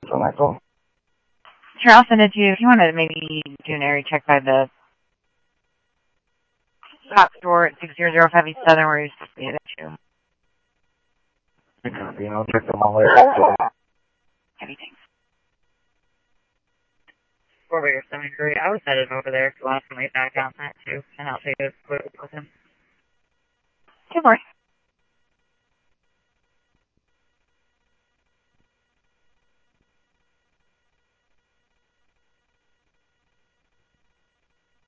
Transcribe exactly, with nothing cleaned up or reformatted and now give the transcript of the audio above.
on my phone. Sure, I'll send it to you. If you want to maybe do an area check by the top store at six zero zero five East Southern where you're supposed to be at too. Okay, you know, check them all later. Heavy things. Fort Baker Cemetery. I was headed over there, so I'll have to lay back out that too, and I'll take a quick look with him. Good work.